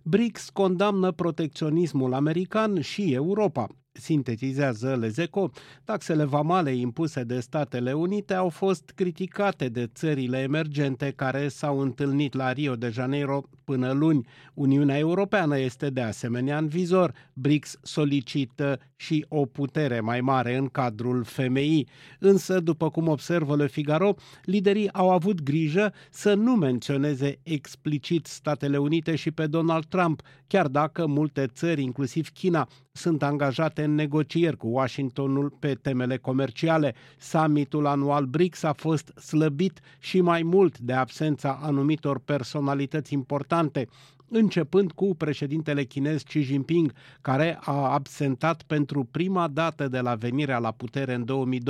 BRICS condamnă protecționismul american și Europa. Sintetizează Lezeco, taxele vamale impuse de Statele Unite au fost criticate de țările emergente care s-au întâlnit la Rio de Janeiro până luni. Uniunea Europeană este de asemenea în vizor. BRICS solicită și o putere mai mare în cadrul FMI. Însă, după cum observă Le Figaro, liderii au avut grijă să nu menționeze explicit Statele Unite și pe Donald Trump, chiar dacă multe țări, inclusiv China, sunt angajate în negocieri cu Washingtonul pe temele comerciale. Summitul anual BRICS a fost slăbit și mai mult de absența anumitor personalități importante, începând cu președintele chinez Xi Jinping, care a absentat pentru prima dată de la venirea la putere în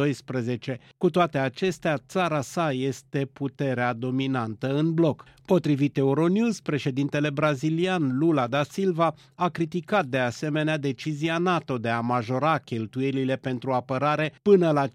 2012. Cu toate acestea, țara sa este puterea dominantă în bloc. Potrivit Euronews, președintele brazilian Lula da Silva a criticat de asemenea decizia NATO de a majora cheltuielile pentru apărare până la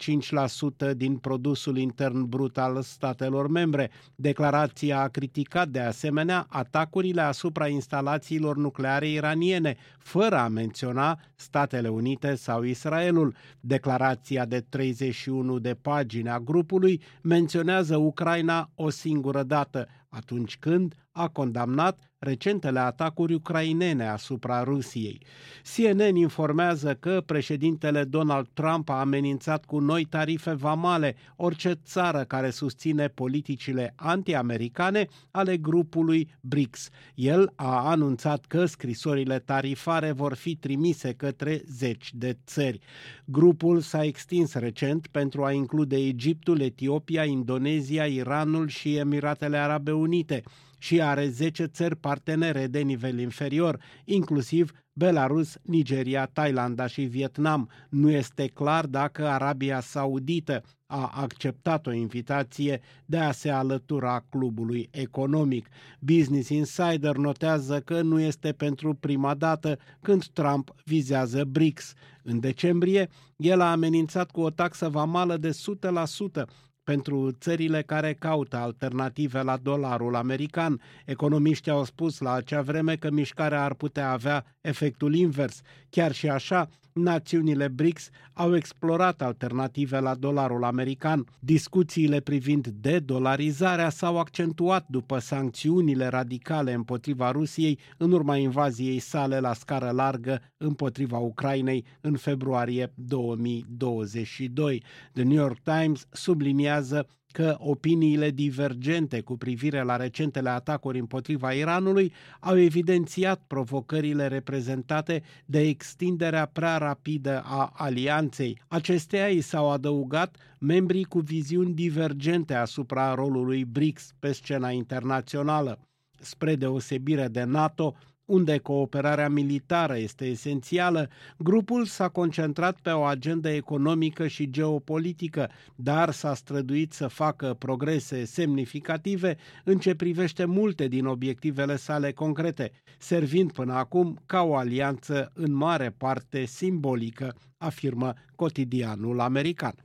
5% din produsul intern brut al statelor membre. Declarația a criticat de asemenea atacurile asupra instalațiilor nucleare iraniene, fără a menționa Statele Unite sau Israelul. Declarația de 31 de pagini a grupului menționează Ucraina o singură dată, atunci când a condamnat recentele atacuri ucrainene asupra Rusiei. CNN informează că președintele Donald Trump a amenințat cu noi tarife vamale orice țară care susține politicile anti-americane ale grupului BRICS. El a anunțat că scrisorile tarifare vor fi trimise către zeci de țări. Grupul s-a extins recent pentru a include Egiptul, Etiopia, Indonezia, Iranul și Emiratele Arabe Unite și are 10 țări partenere de nivel inferior, inclusiv Belarus, Nigeria, Thailanda și Vietnam. Nu este clar dacă Arabia Saudită a acceptat o invitație de a se alătura clubului economic. Business Insider notează că nu este pentru prima dată când Trump vizează BRICS. În decembrie, el a amenințat cu o taxă vamală de 100% pentru țările care caută alternative la dolarul american. Economiștii au spus la acea vreme că mișcarea ar putea avea efectul invers. Chiar și așa, națiunile BRICS au explorat alternative la dolarul american. Discuțiile privind dedolarizarea s-au accentuat după sancțiunile radicale împotriva Rusiei în urma invaziei sale la scară largă împotriva Ucrainei în februarie 2022. The New York Times subliniază că opiniile divergente cu privire la recentele atacuri împotriva Iranului au evidențiat provocările reprezentate de extinderea prea rapidă a alianței. Acesteia i s-au adăugat membrii cu viziuni divergente asupra rolului BRICS pe scena internațională. Spre deosebire de NATO, unde cooperarea militară este esențială, grupul s-a concentrat pe o agendă economică și geopolitică, dar s-a străduit să facă progrese semnificative în ce privește multe din obiectivele sale concrete, servind până acum ca o alianță în mare parte simbolică, afirmă cotidianul american.